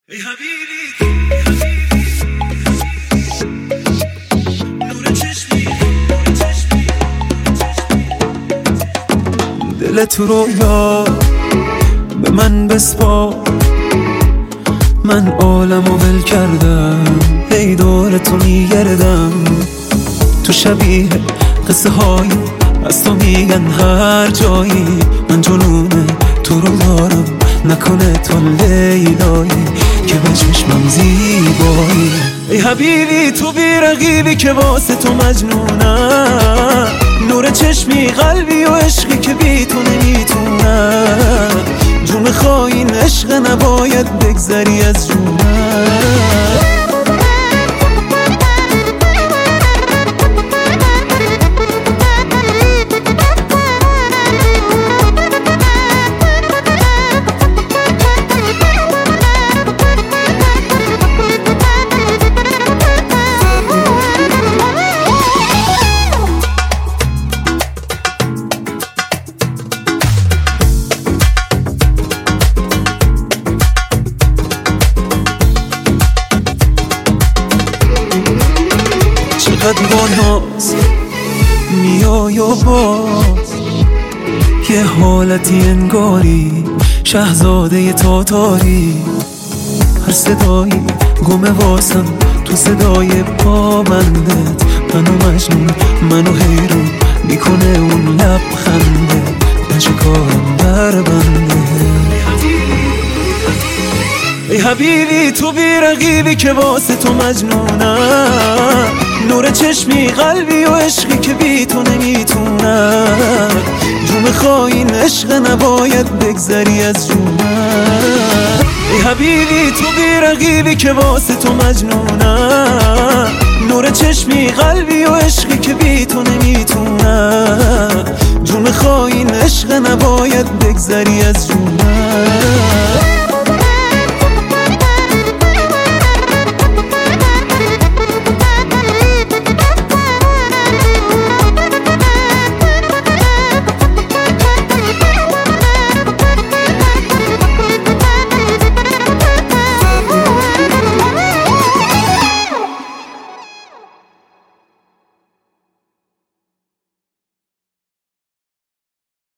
ای حبیبی نور چشمی دلت رو یا به من بسپار، من عالمو ول کردم، هی دورتو میگردم. تو شبیه قصه های از تو میگن هر جایی، من جنون تو رو دارم، نکنه تو لیلایی که به چشمم زیبایی. ای حبیبی تو بی رقیبی که واسه تو مجنونم، نور چشمی قلبی و عشقی که بی تو نمیتونم. جون خواهی عشق نباید بگذری از جونم. چقدر با ناز میای و باز یه حالتی انگاری شهزاده تاتاری. هر صدایی گمه واسم تو صدای پابندت، منو مجنون منو حیرون میکنه اون لبخنده، من چه کارم در بنده. ای حبیبی تو بی رقیبی که واسه تو مجنونم، نور چشمی قلبی و عشقی که بی تو نمیتونم. جون خواهی عشق نباید بگذری از جونم. ای حبیبی تو بی رقیبی که واسه تو مجنونم، نور چشمی قلبی و عشقی که بی تو نمیتونم. جون خواهی عشق نباید بگذری از جونم.